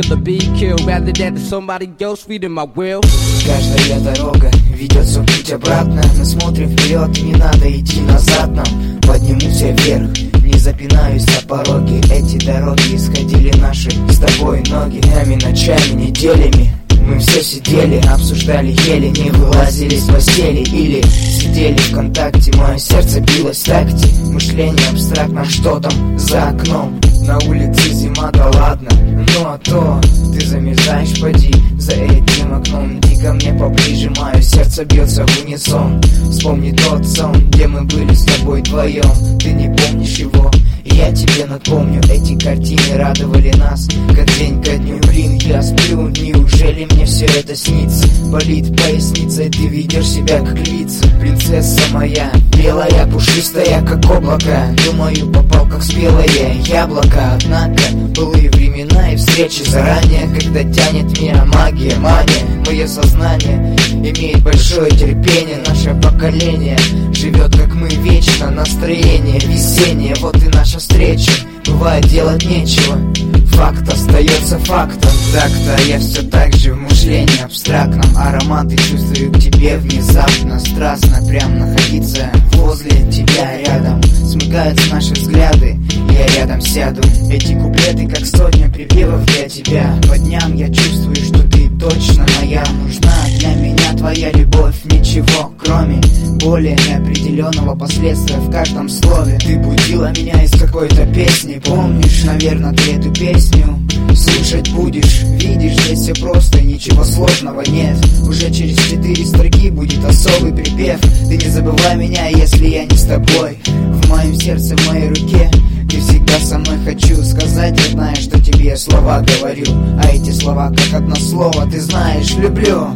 rather be killed rather than somebody else reading my will. Каждая дорога ведет свой путь обратно. Мы смотрим вперед, не надо идти назад нам. Поднимусь я вверх, не запинаюсь о пороге. Эти дороги исходили наши с тобой ноги. Днями, ночами, неделями мы все сидели, обсуждали, ели, не вылазили с постели. Или сидели ВКонтакте, мое сердце билось в такте. Мышление абстрактно, что там за окном. На улице зима, да ладно, ну а то ты замерзаешь, поди за этим окном. Иди ко мне поближе, мое сердце бьется в унисон. Вспомни тот сон, где мы были с тобой вдвоем. Ты не помнишь его, я тебе напомню. Эти картины радовали нас, как день ко дню. Блин, я сплю, неужели мне все это снится? Болит поясница, и ты ведешь себя как львица. Принцесса моя, белая, пушистая, как облако. Думаю, попал как спелое яблоко. Однако былые времена и встречи заранее, когда тянет меня магия, мания. Мое сознание имеет большое терпение. Наше поколение живет как мы вечно. Настроение весеннее, вот и наша встреча. Бывает делать нечего, факт остается фактом. Так-то я все так же в мышлении абстрактном. Ароматы чувствую к тебе внезапно, страстно. Прям находиться возле тебя рядом. Смыкаются наши взгляды, я рядом сяду. Эти куплеты как сотня припевов для тебя. По дням я чувствую, что ты точно моя. Нужна для меня твоя любовь. Ничего кроме боли неопределенного последствия в каждом слове. Ты будила меня из какой-то песни. Помнишь, наверное, ты эту песню слушать будешь. Видишь, здесь все просто, ничего сложного нет. Уже через 4 строки будет особый припев. Ты не забывай меня, если я не с тобой. В моем сердце, в моей руке ты всегда со мной, хочу сказать, родная, что тебе я слова говорю. А эти слова как одно слово, ты знаешь, люблю.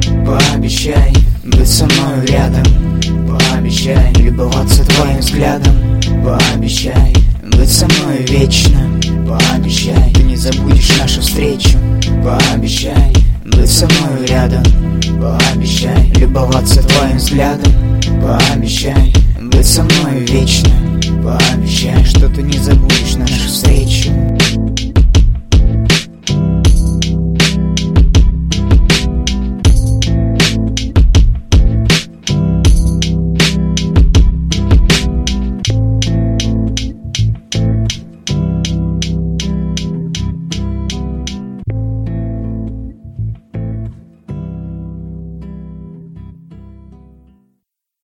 Пообещай быть со мной рядом. Пообещай любоваться твоим взглядом. Пообещай быть со мной вечно. Пообещай, ты не забудешь нашу встречу. Пообещай быть со мной рядом. Пообещай любоваться твоим взглядом. Пообещай быть со мной вечно. Пообещай, что ты не забудешь нашу встречу.